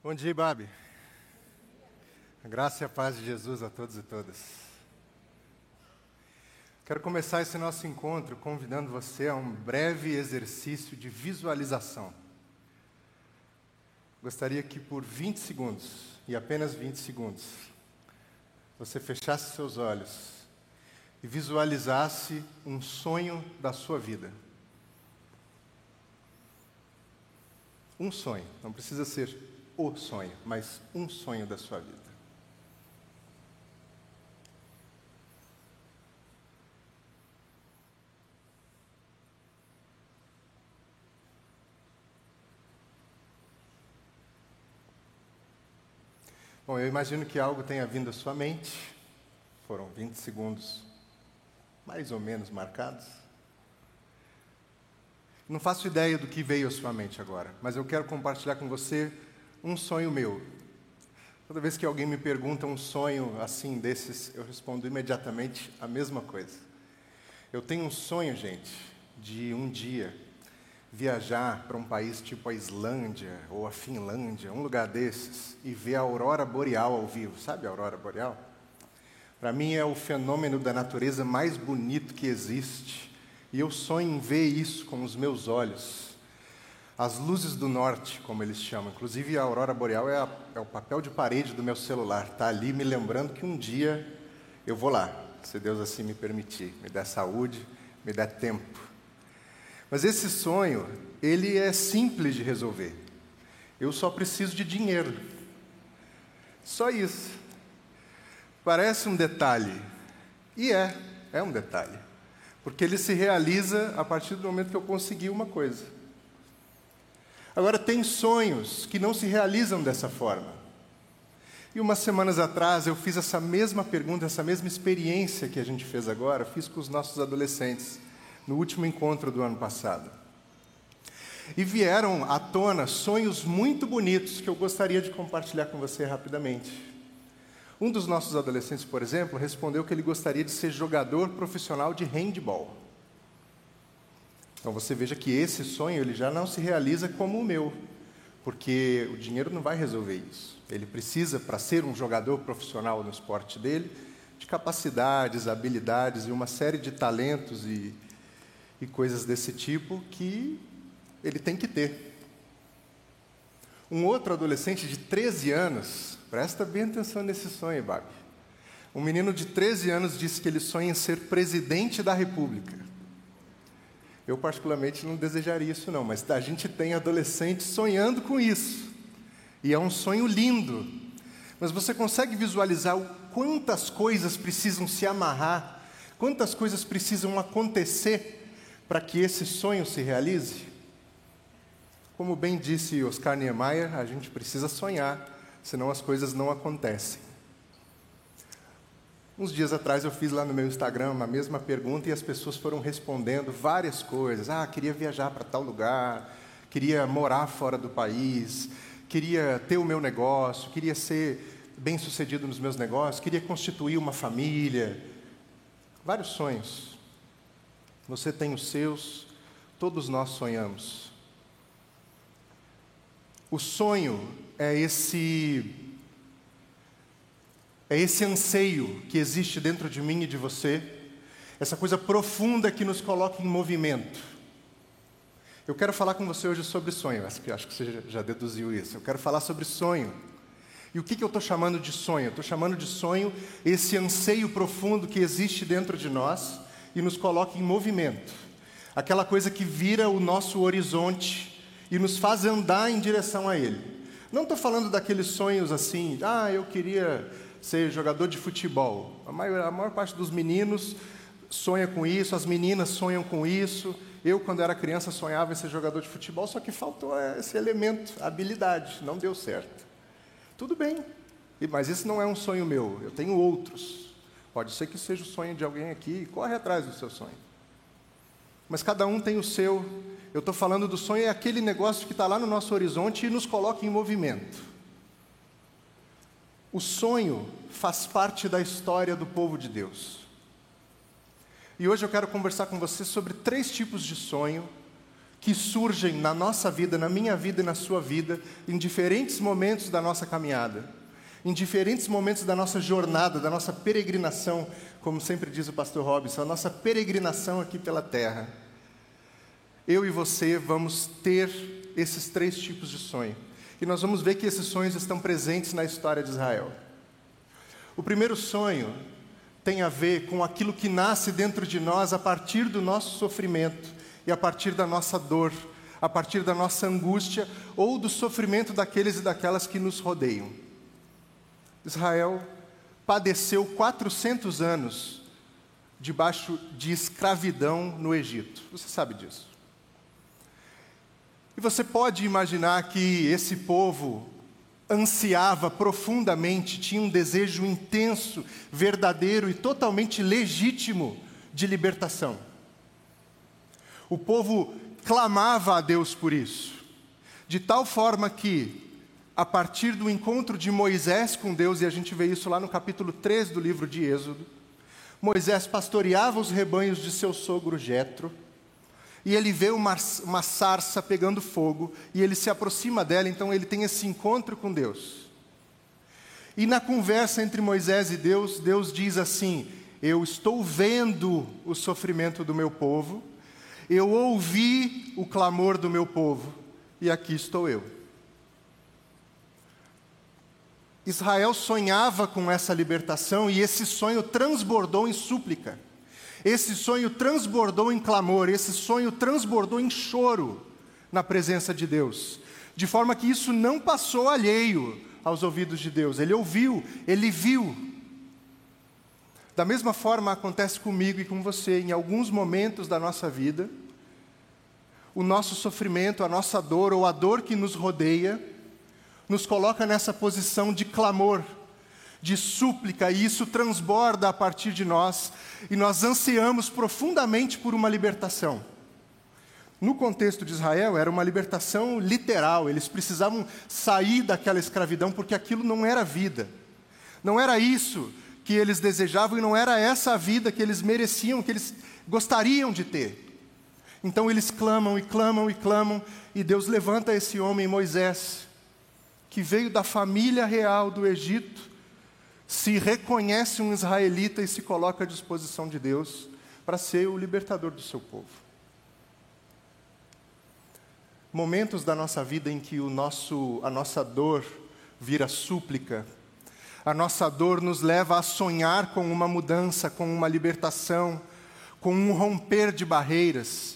Bom dia, Babi. A graça e a paz de Jesus a todos e todas. Quero começar esse nosso encontro convidando você a um breve exercício de visualização. Gostaria que por 20 segundos, e apenas 20 segundos, você fechasse seus olhos e visualizasse um sonho da sua vida. Um sonho, não precisa ser o sonho, mas um sonho da sua vida. Bom, eu imagino que algo tenha vindo à sua mente. Foram 20 segundos mais ou menos marcados. Não faço ideia do que veio à sua mente agora, mas eu quero compartilhar com você um sonho meu. Toda vez que alguém me pergunta um sonho assim desses, eu respondo imediatamente a mesma coisa. Eu tenho um sonho, gente, de um dia viajar para um país tipo a Islândia ou a Finlândia, um lugar desses, e ver a aurora boreal ao vivo. Sabe a aurora boreal? Para mim é o fenômeno da natureza mais bonito que existe. E eu sonho em ver isso com os meus olhos. As luzes do norte, como eles chamam. Inclusive, a aurora boreal é o papel de parede do meu celular. Está ali me lembrando que um dia eu vou lá, se Deus assim me permitir. Me der saúde, me der tempo. Mas esse sonho, ele é simples de resolver. Eu só preciso de dinheiro. Só isso. Parece um detalhe. E é um detalhe. Porque ele se realiza a partir do momento que eu conseguir uma coisa. Agora, tem sonhos que não se realizam dessa forma. E umas semanas atrás eu fiz essa mesma pergunta, essa mesma experiência que a gente fez agora, fiz com os nossos adolescentes, no último encontro do ano passado. E vieram à tona sonhos muito bonitos que eu gostaria de compartilhar com você rapidamente. Um dos nossos adolescentes, por exemplo, respondeu que ele gostaria de ser jogador profissional de handball. Então você veja que esse sonho ele já não se realiza como o meu, porque o dinheiro não vai resolver isso. Ele precisa, para ser um jogador profissional no esporte dele, de capacidades, habilidades e uma série de talentos e coisas desse tipo que ele tem que ter. Um outro adolescente de 13 anos, presta bem atenção nesse sonho, Babi. Um menino de 13 anos disse que ele sonha em ser presidente da República. Eu, particularmente, não desejaria isso, não, mas a gente tem adolescentes sonhando com isso. E é um sonho lindo. Mas você consegue visualizar quantas coisas precisam se amarrar, quantas coisas precisam acontecer para que esse sonho se realize? Como bem disse Oscar Niemeyer, a gente precisa sonhar, senão as coisas não acontecem. Uns dias atrás eu fiz lá no meu Instagram a mesma pergunta e as pessoas foram respondendo várias coisas. Queria viajar para tal lugar, queria morar fora do país, queria ter o meu negócio, queria ser bem-sucedido nos meus negócios, queria constituir uma família. Vários sonhos. Você tem os seus, todos nós sonhamos. O sonho é esse anseio que existe dentro de mim e de você, essa coisa profunda que nos coloca em movimento. Eu quero falar com você hoje sobre sonho, acho que você já deduziu isso. Eu quero falar sobre sonho. E o que eu estou chamando de sonho? Eu estou chamando de sonho esse anseio profundo que existe dentro de nós e nos coloca em movimento. Aquela coisa que vira o nosso horizonte e nos faz andar em direção a ele. Não estou falando daqueles sonhos assim, eu queria ser jogador de futebol. A maior parte dos meninos sonha com isso, as meninas sonham com isso. Eu, quando era criança, sonhava em ser jogador de futebol, só que faltou esse elemento, a habilidade, não deu certo. Tudo bem, mas esse não é um sonho meu, eu tenho outros. Pode ser que seja o sonho de alguém aqui, corre atrás do seu sonho. Mas cada um tem o seu. Eu estou falando do sonho, é aquele negócio que está lá no nosso horizonte e nos coloca em movimento. O sonho faz parte da história do povo de Deus. E hoje eu quero conversar com você sobre 3 tipos de sonho que surgem na nossa vida, na minha vida e na sua vida, em diferentes momentos da nossa caminhada, em diferentes momentos da nossa jornada, da nossa peregrinação, como sempre diz o pastor Robson, a nossa peregrinação aqui pela terra. Eu e você vamos ter esses 3 tipos de sonho. E nós vamos ver que esses sonhos estão presentes na história de Israel. O primeiro sonho tem a ver com aquilo que nasce dentro de nós a partir do nosso sofrimento e a partir da nossa dor, a partir da nossa angústia ou do sofrimento daqueles e daquelas que nos rodeiam. Israel padeceu 400 anos debaixo de escravidão no Egito. Você sabe disso. E você pode imaginar que esse povo ansiava profundamente, tinha um desejo intenso, verdadeiro e totalmente legítimo de libertação. O povo clamava a Deus por isso, de tal forma que, a partir do encontro de Moisés com Deus, e a gente vê isso lá no capítulo 3 do livro de Êxodo, Moisés pastoreava os rebanhos de seu sogro Jetro, e ele vê uma sarça pegando fogo, e ele se aproxima dela, então ele tem esse encontro com Deus. E na conversa entre Moisés e Deus, Deus diz assim: eu estou vendo o sofrimento do meu povo, eu ouvi o clamor do meu povo, e aqui estou eu. Israel sonhava com essa libertação, e esse sonho transbordou em súplica. Esse sonho transbordou em clamor, esse sonho transbordou em choro na presença de Deus. De forma que isso não passou alheio aos ouvidos de Deus. Ele ouviu, ele viu. Da mesma forma acontece comigo e com você. Em alguns momentos da nossa vida, o nosso sofrimento, a nossa dor ou a dor que nos rodeia, nos coloca nessa posição de clamor, de súplica, e isso transborda a partir de nós, e nós ansiamos profundamente por uma libertação. No contexto de Israel, era uma libertação literal, eles precisavam sair daquela escravidão, porque aquilo não era vida. Não era isso que eles desejavam, e não era essa a vida que eles mereciam, que eles gostariam de ter. Então eles clamam, e clamam, e clamam, e Deus levanta esse homem, Moisés, que veio da família real do Egito, se reconhece um israelita e se coloca à disposição de Deus para ser o libertador do seu povo. Momentos da nossa vida em que a nossa dor vira súplica, a nossa dor nos leva a sonhar com uma mudança, com uma libertação, com um romper de barreiras.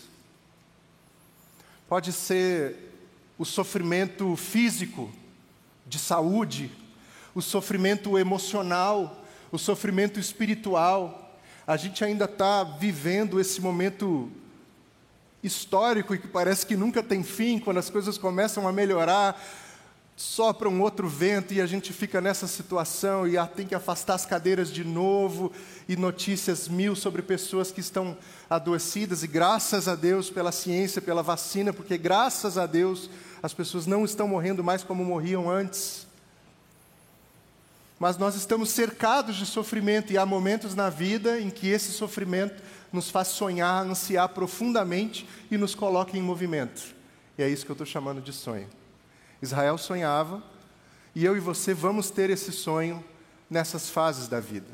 Pode ser o sofrimento físico, de saúde, o sofrimento emocional, o sofrimento espiritual. A gente ainda está vivendo esse momento histórico e que parece que nunca tem fim, quando as coisas começam a melhorar, sopra um outro vento e a gente fica nessa situação e tem que afastar as cadeiras de novo, e notícias 1000 sobre pessoas que estão adoecidas, e graças a Deus pela ciência, pela vacina, porque graças a Deus as pessoas não estão morrendo mais como morriam antes. Mas nós estamos cercados de sofrimento, e há momentos na vida em que esse sofrimento nos faz sonhar, ansiar profundamente e nos coloca em movimento. E é isso que eu estou chamando de sonho. Israel sonhava, e eu e você vamos ter esse sonho nessas fases da vida.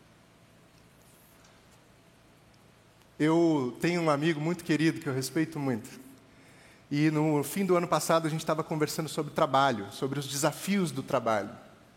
Eu tenho um amigo muito querido que eu respeito muito. E no fim do ano passado a gente estava conversando sobre trabalho, sobre os desafios do trabalho.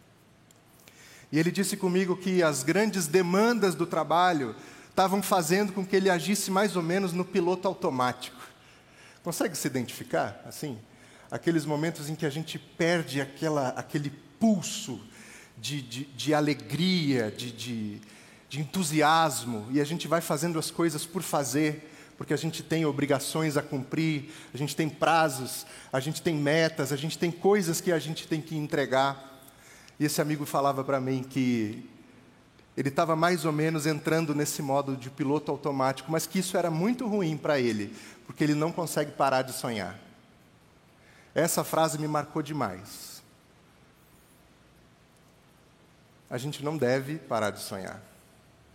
E ele disse comigo que as grandes demandas do trabalho estavam fazendo com que ele agisse mais ou menos no piloto automático. Consegue se identificar, assim? Aqueles momentos em que a gente perde aquele pulso de alegria, de entusiasmo, e a gente vai fazendo as coisas por fazer, porque a gente tem obrigações a cumprir, a gente tem prazos, a gente tem metas, a gente tem coisas que a gente tem que entregar. E esse amigo falava para mim que ele estava mais ou menos entrando nesse modo de piloto automático, mas que isso era muito ruim para ele, porque ele não consegue parar de sonhar. Essa frase me marcou demais. A gente não deve parar de sonhar.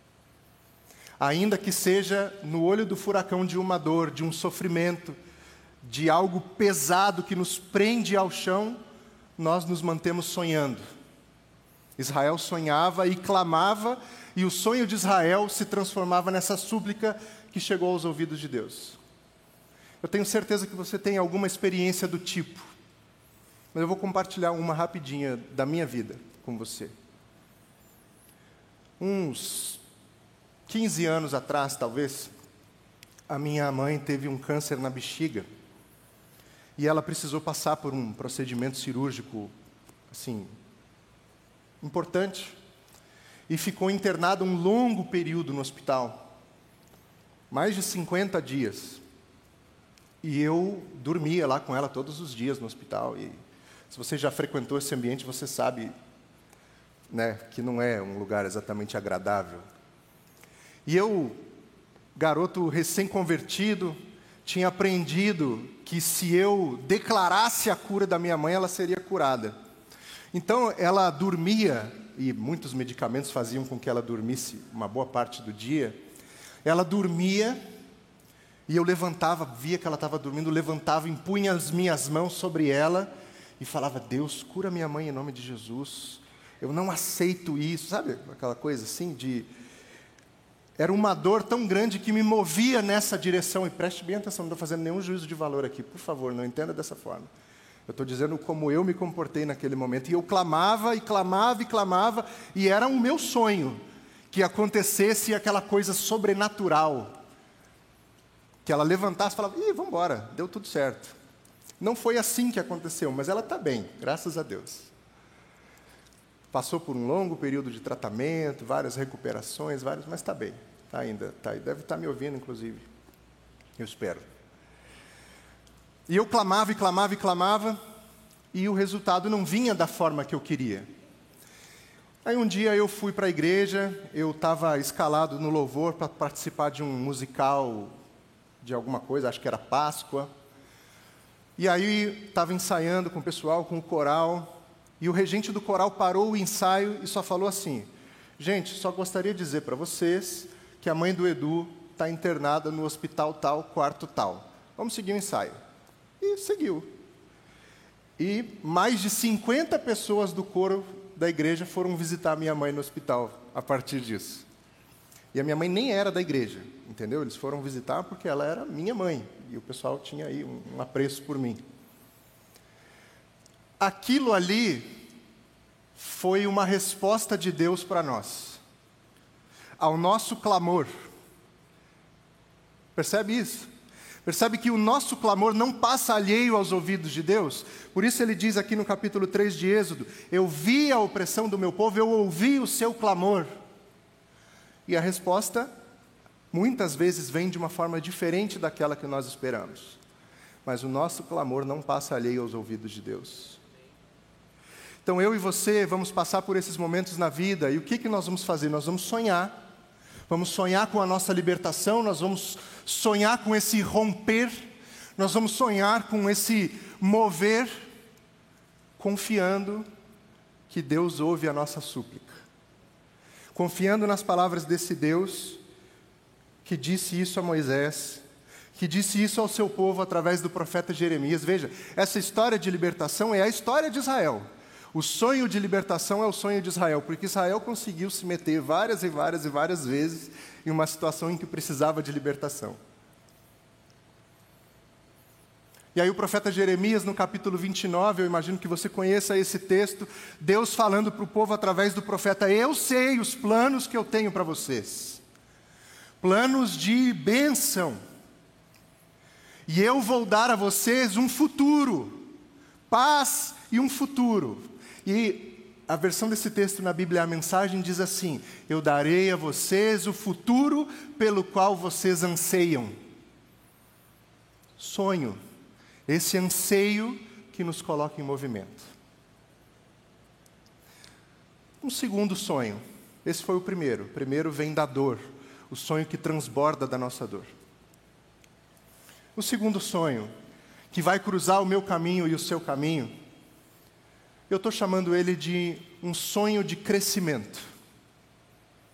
Ainda que seja no olho do furacão de uma dor, de um sofrimento, de algo pesado que nos prende ao chão, nós nos mantemos sonhando. Israel sonhava e clamava, e o sonho de Israel se transformava nessa súplica que chegou aos ouvidos de Deus. Eu tenho certeza que você tem alguma experiência do tipo, mas eu vou compartilhar uma rapidinha da minha vida com você. Uns 15 anos atrás, talvez, a minha mãe teve um câncer na bexiga e ela precisou passar por um procedimento cirúrgico, assim, importante, e ficou internada um longo período no hospital, mais de 50 dias. E eu dormia lá com ela todos os dias no hospital. E se você já frequentou esse ambiente, você sabe, né, que não é um lugar exatamente agradável. E eu, garoto recém-convertido, tinha aprendido que se eu declarasse a cura da minha mãe, ela seria curada. Então, ela dormia, e muitos medicamentos faziam com que ela dormisse uma boa parte do dia. Ela dormia, e eu levantava, via que ela estava dormindo, levantava, impunha as minhas mãos sobre ela, e falava: Deus, cura minha mãe em nome de Jesus. Eu não aceito isso, sabe aquela coisa assim de... Era uma dor tão grande que me movia nessa direção. E preste bem atenção, não estou fazendo nenhum juízo de valor aqui, por favor, não entenda dessa forma. Eu estou dizendo como eu me comportei naquele momento. E eu clamava, e clamava, e clamava, e era o meu sonho que acontecesse aquela coisa sobrenatural. Que ela levantasse e falava: ih, vamos embora, deu tudo certo. Não foi assim que aconteceu, mas ela está bem, graças a Deus. Passou por um longo período de tratamento, várias recuperações, mas está bem, está aí, deve estar me ouvindo, inclusive. Eu espero. E eu clamava, e clamava, e clamava, e o resultado não vinha da forma que eu queria. Aí um dia eu fui para a igreja, eu estava escalado no louvor para participar de um musical de alguma coisa, acho que era Páscoa. E aí estava ensaiando com o pessoal, com o coral, e o regente do coral parou o ensaio e só falou assim: gente, só gostaria de dizer para vocês que a mãe do Edu está internada no hospital tal, quarto tal. Vamos seguir o ensaio. E seguiu. E mais de 50 pessoas do coro da igreja foram visitar a minha mãe no hospital a partir disso. E a minha mãe nem era da igreja, entendeu? Eles foram visitar porque ela era minha mãe. E o pessoal tinha aí um apreço por mim. Aquilo ali foi uma resposta de Deus para nós, ao nosso clamor. Percebe isso? Percebe que o nosso clamor não passa alheio aos ouvidos de Deus? Por isso ele diz aqui no capítulo 3 de Êxodo: eu vi a opressão do meu povo, eu ouvi o seu clamor. E a resposta, muitas vezes, vem de uma forma diferente daquela que nós esperamos. Mas o nosso clamor não passa alheio aos ouvidos de Deus. Então eu e você vamos passar por esses momentos na vida, e o que nós vamos fazer? Nós vamos sonhar. Vamos sonhar com a nossa libertação, nós vamos sonhar com esse romper, nós vamos sonhar com esse mover, confiando que Deus ouve a nossa súplica. Confiando nas palavras desse Deus que disse isso a Moisés, que disse isso ao seu povo através do profeta Jeremias. Veja, essa história de libertação é a história de Israel. O sonho de libertação é o sonho de Israel, porque Israel conseguiu se meter várias e várias e várias vezes em uma situação em que precisava de libertação. E aí o profeta Jeremias, no capítulo 29, eu imagino que você conheça esse texto, Deus falando para o povo através do profeta: eu sei os planos que eu tenho para vocês, planos de bênção, e eu vou dar a vocês um futuro, paz e um futuro. E a versão desse texto na Bíblia, a mensagem diz assim: eu darei a vocês o futuro pelo qual vocês anseiam. Sonho, esse anseio que nos coloca em movimento. Um segundo sonho, esse foi o primeiro. O primeiro vem da dor, o sonho que transborda da nossa dor. O segundo sonho, que vai cruzar o meu caminho e o seu caminho, eu estou chamando ele de um sonho de crescimento.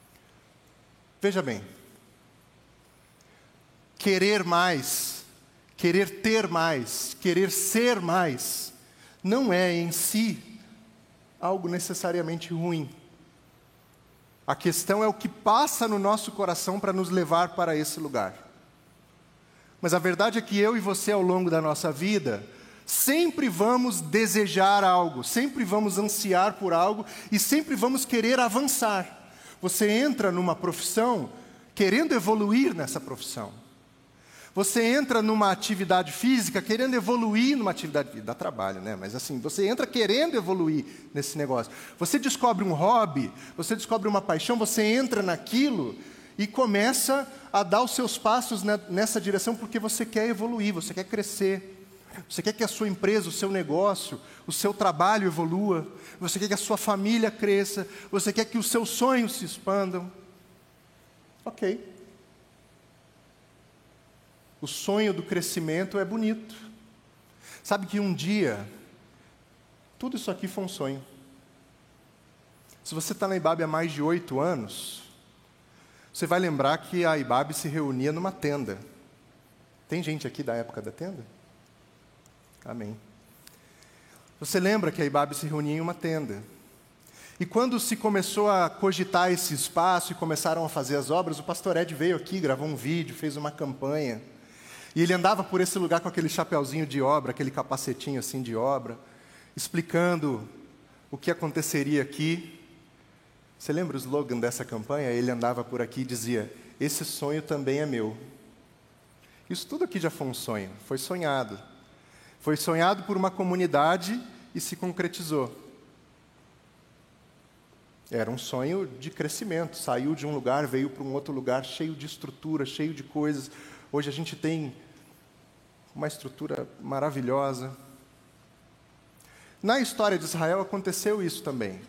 Veja bem, querer mais, querer ter mais, querer ser mais, não é em si algo necessariamente ruim. A questão é o que passa no nosso coração para nos levar para esse lugar. Mas a verdade é que eu e você, ao longo da nossa vida, sempre vamos desejar algo, sempre vamos ansiar por algo e sempre vamos querer avançar. Você entra numa profissão querendo evoluir nessa profissão. Você entra numa atividade física querendo evoluir numa atividade física. Dá trabalho, né? Mas assim, você entra querendo evoluir nesse negócio. Você descobre um hobby, você descobre uma paixão, você entra naquilo e começa a dar os seus passos nessa direção porque você quer evoluir, você quer crescer. Você quer que a sua empresa, o seu negócio, o seu trabalho evolua. Você quer que a sua família cresça. Você quer que os seus sonhos se expandam. Ok. O sonho do crescimento é bonito. Sabe que um dia, tudo isso aqui foi um sonho. Se você está na IBAB há mais de 8 anos, você vai lembrar que a IBAB se reunia numa tenda. Tem gente aqui da época da tenda? Amém. Você lembra que a IBAB se reunia em uma tenda. E quando se começou a cogitar esse espaço e começaram a fazer as obras, o pastor Ed veio aqui, gravou um vídeo, fez uma campanha. E ele andava por esse lugar com aquele chapeuzinho de obra, aquele capacetinho assim de obra, explicando o que aconteceria aqui. Você lembra o slogan dessa campanha? Ele andava por aqui e dizia: esse sonho também é meu. Isso tudo aqui já foi um sonho, foi sonhado. Foi sonhado por uma comunidade e se concretizou. Era um sonho de crescimento. Saiu de um lugar, veio para um outro lugar cheio de estrutura, cheio de coisas. Hoje a gente tem uma estrutura maravilhosa. Na história de Israel aconteceu isso também.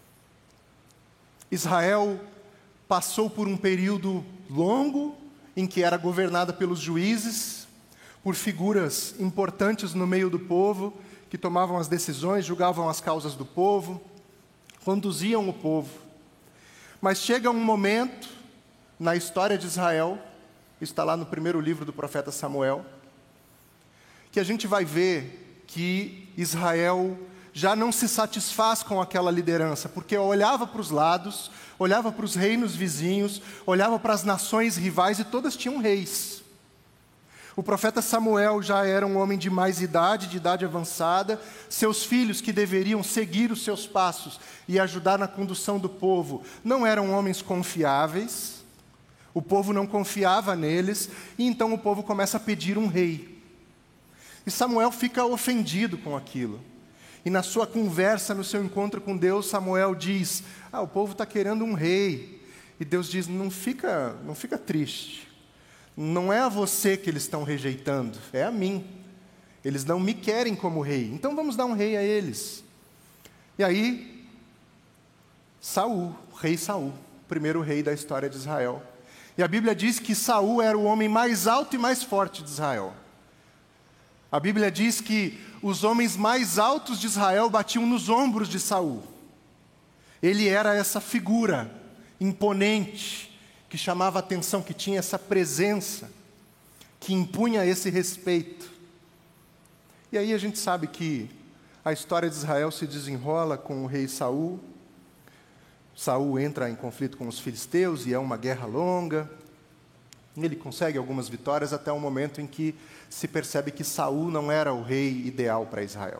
Israel passou por um período longo em que era governada pelos juízes, por figuras importantes no meio do povo, que tomavam as decisões, julgavam as causas do povo, conduziam o povo. Mas chega um momento na história de Israel, está lá no primeiro livro do profeta Samuel, que a gente vai ver que Israel já não se satisfaz com aquela liderança, porque olhava para os lados, olhava para os reinos vizinhos, olhava para as nações rivais e todas tinham reis. O profeta Samuel já era um homem de mais idade, de idade avançada. Seus filhos, que deveriam seguir os seus passos e ajudar na condução do povo, não eram homens confiáveis. O povo não confiava neles, e então o povo começa a pedir um rei. E Samuel fica ofendido com aquilo. E na sua conversa, no seu encontro com Deus, Samuel diz: o povo está querendo um rei. E Deus diz: não fica triste. Não é a você que eles estão rejeitando, é a mim. Eles não me querem como rei, então vamos dar um rei a eles. E aí, Saul, o rei Saul, o primeiro rei da história de Israel. E a Bíblia diz que Saul era o homem mais alto e mais forte de Israel. A Bíblia diz que os homens mais altos de Israel batiam nos ombros de Saul. Ele era essa figura imponente, que chamava a atenção, que tinha essa presença, que impunha esse respeito. E aí a gente sabe que a história de Israel se desenrola com o rei Saul. Saul entra em conflito com os filisteus e é uma guerra longa. Ele consegue algumas vitórias até o momento em que se percebe que Saul não era o rei ideal para Israel.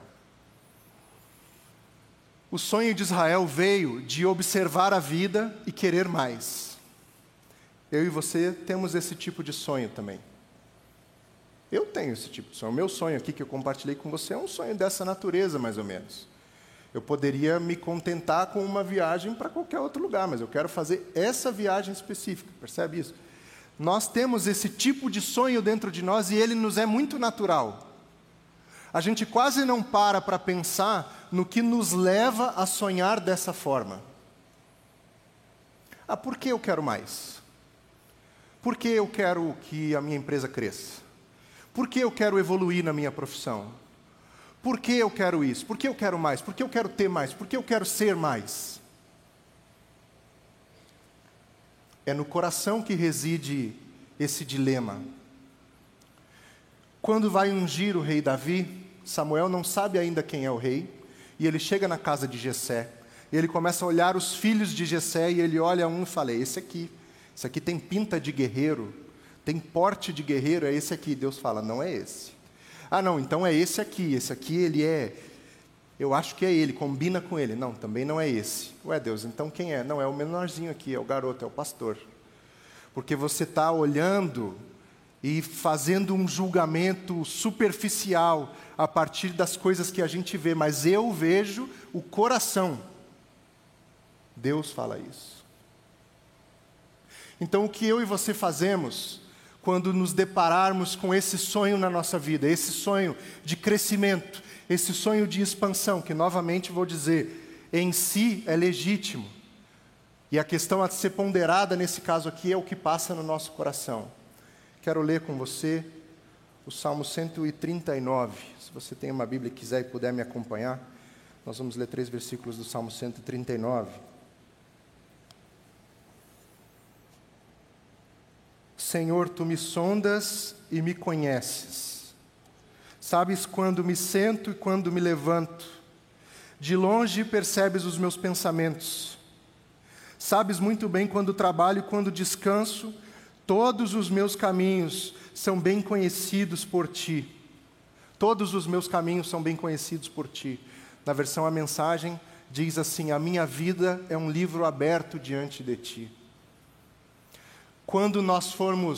O sonho de Israel veio de observar a vida e querer mais. Eu e você temos esse tipo de sonho também. Eu tenho esse tipo de sonho. O meu sonho aqui que eu compartilhei com você é um sonho dessa natureza, mais ou menos. Eu poderia me contentar com uma viagem para qualquer outro lugar, mas eu quero fazer essa viagem específica, percebe isso? Nós temos esse tipo de sonho dentro de nós e ele nos é muito natural. A gente quase não para pensar no que nos leva a sonhar dessa forma. Por que eu quero mais? Por que eu quero que a minha empresa cresça? Por que eu quero evoluir na minha profissão? Por que eu quero isso? Por que eu quero mais? Por que eu quero ter mais? Por que eu quero ser mais? É no coração que reside esse dilema. quando vai ungir o rei Davi, Samuel não sabe ainda quem é o rei, e ele chega na casa de Jessé, e ele começa a olhar os filhos de Jessé, e ele olha um e fala, esse aqui tem pinta de guerreiro, tem porte de guerreiro, é esse aqui. Deus fala, não é esse. Ah, não, então é esse aqui ele é, eu acho que é ele, combina com ele. Não, também não é esse. Ué, Deus, então quem é? Não, é o menorzinho aqui, é o garoto, é o pastor. Porque você está olhando e fazendo um julgamento superficial a partir das coisas que a gente vê, mas eu vejo o coração. Deus fala isso. Então, o que eu e você fazemos quando nos depararmos com esse sonho na nossa vida, esse sonho de crescimento, esse sonho de expansão, que novamente vou dizer, em si é legítimo, e a questão a ser ponderada nesse caso aqui é o que passa no nosso coração. Quero ler com você o Salmo 139. Se você tem uma Bíblia e quiser e puder me acompanhar, nós vamos ler 3 versículos do Salmo 139. Senhor, Tu me sondas e me conheces. Sabes quando me sento e quando me levanto. De longe percebes os meus pensamentos. Sabes muito bem quando trabalho e quando descanso. Todos os meus caminhos são bem conhecidos por Ti. Todos os meus caminhos são bem conhecidos por Ti. Na versão A Mensagem diz assim, a minha vida é um livro aberto diante de Ti. Quando nós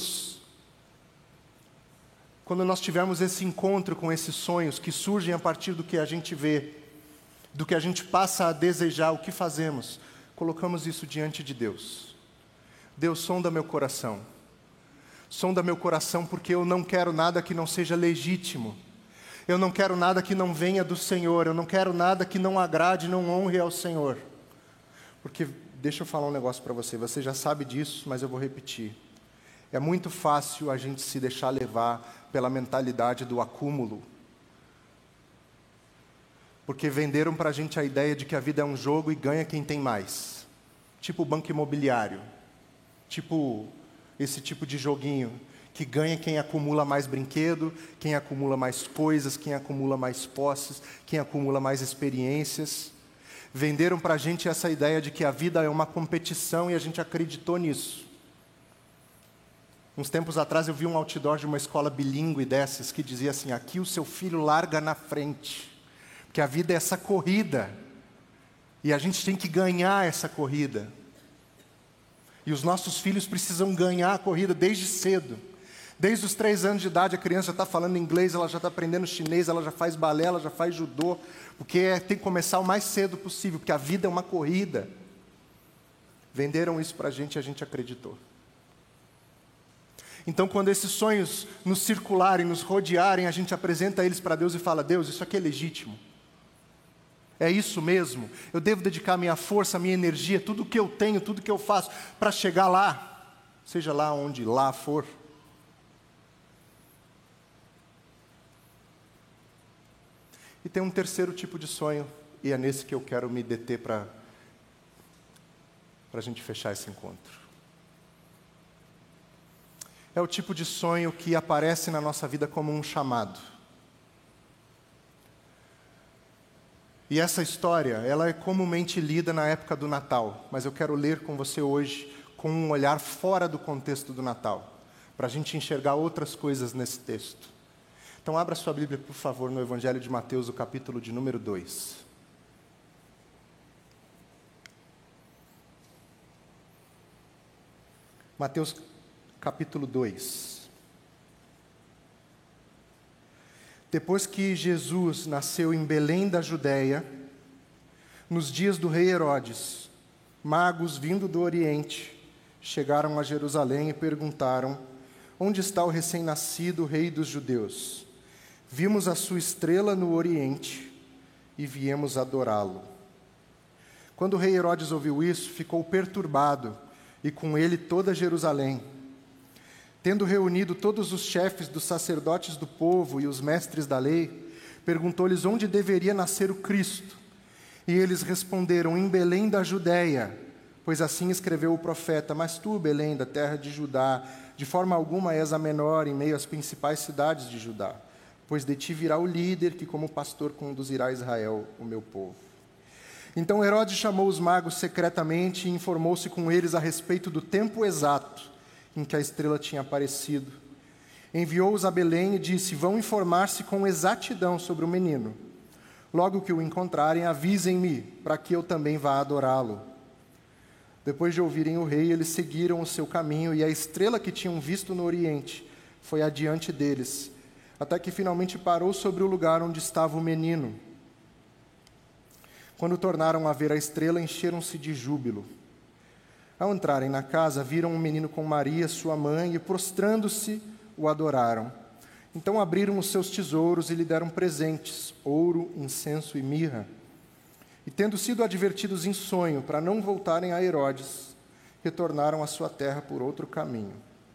tivermos esse encontro com esses sonhos que surgem a partir do que a gente vê, do que a gente passa a desejar, o que fazemos? Colocamos isso diante de Deus. Deus, sonda meu coração. Sonda meu coração porque eu não quero nada que não seja legítimo. Eu não quero nada que não venha do Senhor. Eu não quero nada que não agrade, não honre ao Senhor. Porque, deixa eu falar um negócio para você. Você já sabe disso, mas eu vou repetir. É muito fácil a gente se deixar levar pela mentalidade do acúmulo. Porque venderam para a gente a ideia de que a vida é um jogo e ganha quem tem mais. Tipo banco imobiliário. Tipo esse tipo de joguinho. Que ganha quem acumula mais brinquedo, quem acumula mais coisas, quem acumula mais posses, quem acumula mais experiências. Venderam para a gente essa ideia de que a vida é uma competição e a gente acreditou nisso. Uns tempos atrás eu vi um outdoor de uma escola bilíngue dessas que dizia assim, aqui o seu filho larga na frente, porque a vida é essa corrida, e a gente tem que ganhar essa corrida. E os nossos filhos precisam ganhar a corrida desde cedo. Desde os 3 anos de idade, a criança já está falando inglês, ela já está aprendendo chinês, ela já faz balé, ela já faz judô, porque tem que começar o mais cedo possível, porque a vida é uma corrida. Venderam isso para a gente e a gente acreditou. Então, quando esses sonhos nos circularem, nos rodearem, a gente apresenta eles para Deus e fala, Deus, isso aqui é legítimo. É isso mesmo? Eu devo dedicar minha força, minha energia, tudo que eu tenho, tudo que eu faço, para chegar lá, seja lá onde lá for. E tem um terceiro tipo de sonho, e é nesse que eu quero me deter para a gente fechar esse encontro. É o tipo de sonho que aparece na nossa vida como um chamado. E essa história, ela é comumente lida na época do Natal, mas eu quero ler com você hoje com um olhar fora do contexto do Natal, para a gente enxergar outras coisas nesse texto. Então, abra sua Bíblia, por favor, no Evangelho de Mateus, o capítulo de número 2. Mateus, capítulo 2. Depois que Jesus nasceu em Belém da Judéia, nos dias do rei Herodes, magos vindo do Oriente chegaram a Jerusalém e perguntaram, onde está o recém-nascido rei dos judeus? Vimos a sua estrela no Oriente e viemos adorá-lo. Quando o rei Herodes ouviu isso, ficou perturbado, e com ele toda Jerusalém. Tendo reunido todos os chefes dos sacerdotes do povo e os mestres da lei, perguntou-lhes onde deveria nascer o Cristo. E eles responderam, em Belém da Judéia, Pois assim escreveu o profeta: Mas tu, Belém, da terra de Judá, de forma alguma és a menor em meio às principais cidades de Judá, pois de ti virá o líder que como pastor conduzirá a Israel, o meu povo. Então Herodes chamou os magos secretamente e informou-se com eles a respeito do tempo exato em que a estrela tinha aparecido. Enviou-os a Belém e disse: Vão informar-se com exatidão sobre o menino. Logo que o encontrarem, avisem-me, para que eu também vá adorá-lo. Depois de ouvirem o rei, eles seguiram o seu caminho, e a estrela que tinham visto no oriente foi adiante deles, até que finalmente parou sobre o lugar onde estava o menino. Quando tornaram a ver a estrela, encheram-se de júbilo. Ao entrarem na casa, viram um menino com Maria, sua mãe, e prostrando-se, o adoraram. Então abriram os seus tesouros e lhe deram presentes, ouro, incenso e mirra. E tendo sido advertidos em sonho para não voltarem a Herodes, retornaram à sua terra por outro caminho.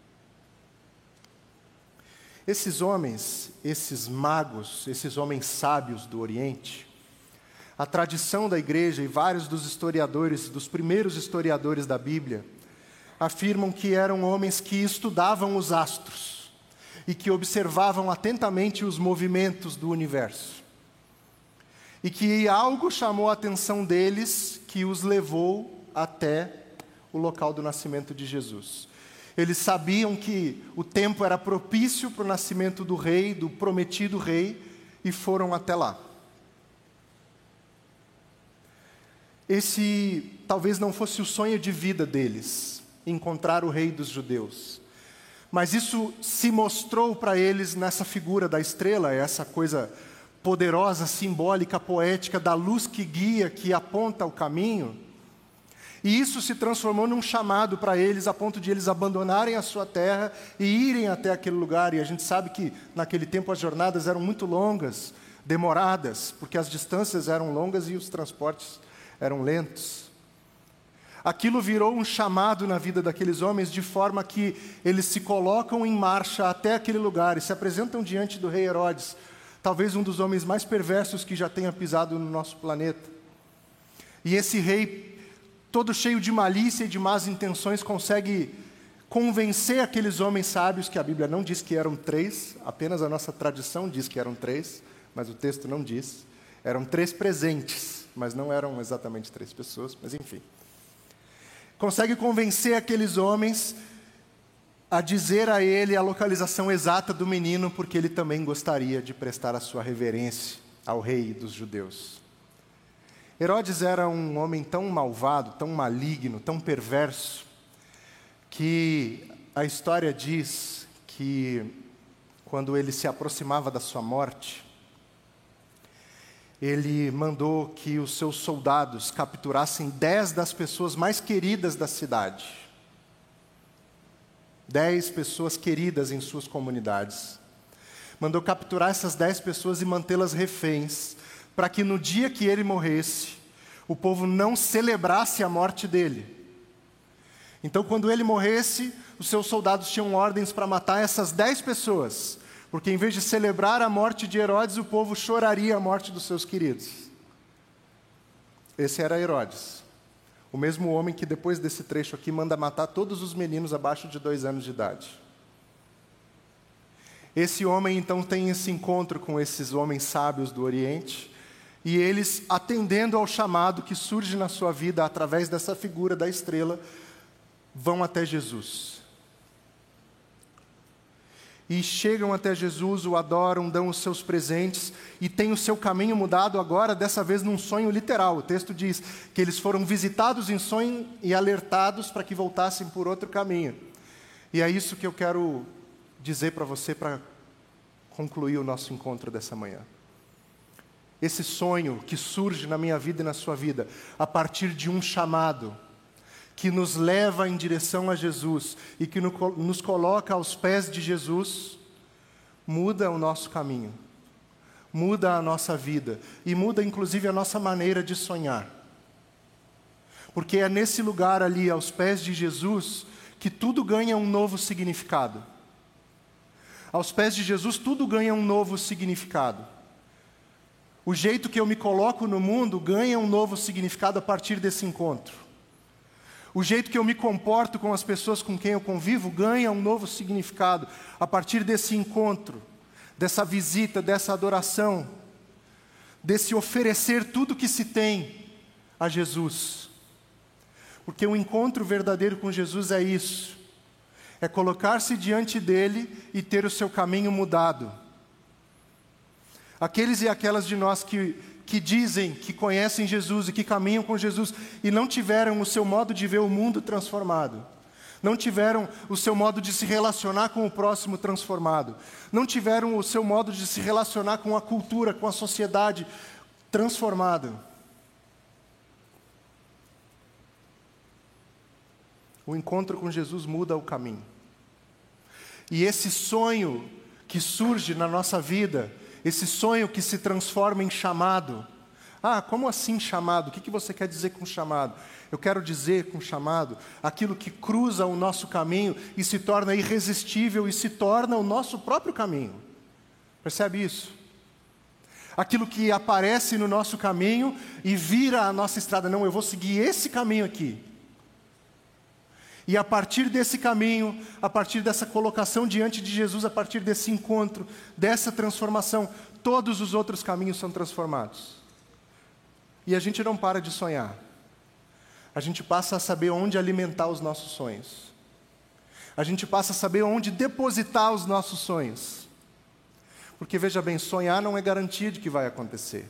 Esses homens, esses magos, esses homens sábios do Oriente, a tradição da igreja e vários dos historiadores, dos primeiros historiadores da Bíblia, afirmam que eram homens que estudavam os astros e que observavam atentamente os movimentos do universo. E que algo chamou a atenção deles que os levou até o local do nascimento de Jesus. Eles sabiam que o tempo era propício para o nascimento do rei, do prometido rei, e foram até lá. Esse talvez não fosse o sonho de vida deles, encontrar o rei dos judeus. Mas isso se mostrou para eles nessa figura da estrela, essa coisa poderosa, simbólica, poética, da luz que guia, que aponta o caminho. E isso se transformou num chamado para eles, a ponto de eles abandonarem a sua terra e irem até aquele lugar. E a gente sabe que naquele tempo as jornadas eram muito longas, demoradas, porque as distâncias eram longas e os transportes eram lentos. Aquilo virou um chamado na vida daqueles homens, de forma que eles se colocam em marcha até aquele lugar e se apresentam diante do rei Herodes, talvez um dos homens mais perversos que já tenha pisado no nosso planeta. E esse rei, todo cheio de malícia e de más intenções, consegue convencer aqueles homens sábios, que a Bíblia não diz que eram 3, apenas a nossa tradição diz que eram 3, mas o texto não diz. Eram 3 presentes, mas não eram exatamente 3 pessoas, mas enfim. Consegue convencer aqueles homens a dizer a ele a localização exata do menino, porque ele também gostaria de prestar a sua reverência ao rei dos judeus. Herodes era um homem tão malvado, tão maligno, tão perverso, que a história diz que, quando ele se aproximava da sua morte, ele mandou que os seus soldados capturassem 10 das pessoas mais queridas da cidade. 10 pessoas queridas em suas comunidades. Mandou capturar essas 10 pessoas e mantê-las reféns, para que no dia que ele morresse, o povo não celebrasse a morte dele. Então, quando ele morresse, os seus soldados tinham ordens para matar essas 10 pessoas, porque em vez de celebrar a morte de Herodes, o povo choraria a morte dos seus queridos. Esse era Herodes. O mesmo homem que depois desse trecho aqui manda matar todos os meninos abaixo de 2 anos de idade. Esse homem então tem esse encontro com esses homens sábios do Oriente, e eles, atendendo ao chamado que surge na sua vida através dessa figura da estrela, vão até Jesus. E chegam até Jesus, o adoram, dão os seus presentes e têm o seu caminho mudado agora, dessa vez num sonho literal. O texto diz que eles foram visitados em sonho e alertados para que voltassem por outro caminho. E é isso que eu quero dizer para você para concluir o nosso encontro dessa manhã. Esse sonho que surge na minha vida e na sua vida, a partir de um chamado que nos leva em direção a Jesus e que nos coloca aos pés de Jesus, muda o nosso caminho, muda a nossa vida e muda inclusive a nossa maneira de sonhar. Porque é nesse lugar ali, aos pés de Jesus, que tudo ganha um novo significado. Aos pés de Jesus, tudo ganha um novo significado. O jeito que eu me coloco no mundo ganha um novo significado a partir desse encontro. O jeito que eu me comporto com as pessoas com quem eu convivo ganha um novo significado a partir desse encontro, dessa visita, dessa adoração, desse oferecer tudo que se tem a Jesus. Porque o encontro verdadeiro com Jesus é isso, é colocar-se diante dele e ter o seu caminho mudado. Aqueles e aquelas de nós que dizem que conhecem Jesus e que caminham com Jesus e não tiveram o seu modo de ver o mundo transformado, não tiveram o seu modo de se relacionar com o próximo transformado, não tiveram o seu modo de se relacionar com a cultura, com a sociedade transformada. O encontro com Jesus muda o caminho. E esse sonho que surge na nossa vida, esse sonho que se transforma em chamado. Ah, como assim chamado? O que você quer dizer com chamado? Eu quero dizer com chamado aquilo que cruza o nosso caminho e se torna irresistível e se torna o nosso próprio caminho. Percebe isso? Aquilo que aparece no nosso caminho e vira a nossa estrada. Não, eu vou seguir esse caminho aqui. E a partir desse caminho, a partir dessa colocação diante de Jesus, a partir desse encontro, dessa transformação, todos os outros caminhos são transformados. E a gente não para de sonhar. A gente passa a saber onde alimentar os nossos sonhos. A gente passa a saber onde depositar os nossos sonhos. Porque, veja bem, sonhar não é garantia de que vai acontecer.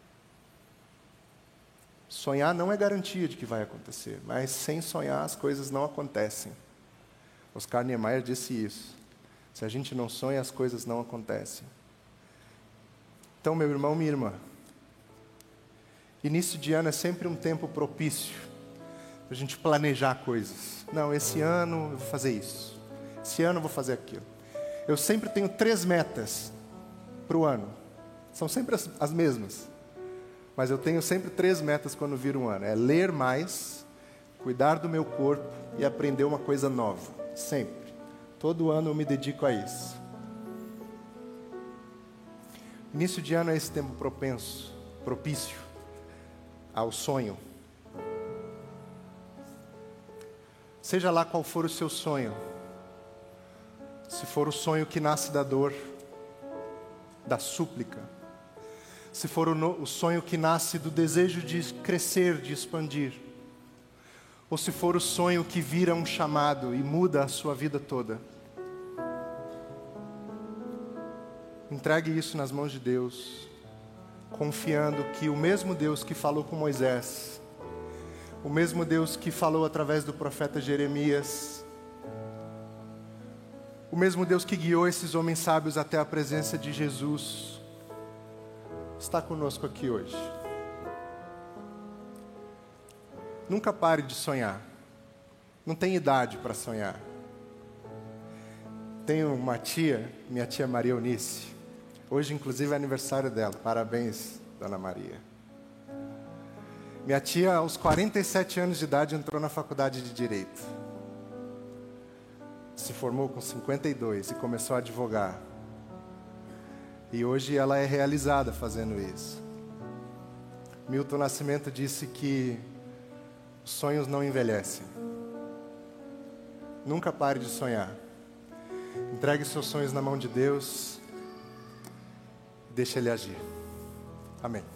Sonhar não é garantia de que vai acontecer, mas sem sonhar as coisas não acontecem. Oscar Niemeyer disse isso. Se a gente não sonha, as coisas não acontecem. Então, meu irmão, minha irmã, início de ano é sempre um tempo propício para a gente planejar coisas. Não, esse ano eu vou fazer isso. Esse ano eu vou fazer aquilo. Eu sempre tenho 3 metas para o ano. São sempre as mesmas. Mas eu tenho sempre 3 metas quando vira um ano. É ler mais, cuidar do meu corpo e aprender uma coisa nova. Sempre. Todo ano eu me dedico a isso. Início de ano é esse tempo propício ao sonho. Seja lá qual for o seu sonho. Se for o sonho que nasce da dor, da súplica, se for o sonho que nasce do desejo de crescer, de expandir, ou se for o sonho que vira um chamado e muda a sua vida toda, entregue isso nas mãos de Deus, confiando que o mesmo Deus que falou com Moisés, o mesmo Deus que falou através do profeta Jeremias, o mesmo Deus que guiou esses homens sábios até a presença de Jesus, está conosco aqui hoje. Nunca pare de sonhar. Não tem idade para sonhar. Tenho uma tia, minha tia Maria Eunice. Hoje, inclusive, é aniversário dela. Parabéns, Dona Maria. Minha tia, aos 47 anos de idade, entrou na faculdade de Direito. Se formou com 52 e começou a advogar. E hoje ela é realizada fazendo isso. Milton Nascimento disse que os sonhos não envelhecem. Nunca pare de sonhar. Entregue seus sonhos na mão de Deus. Deixa Ele agir. Amém.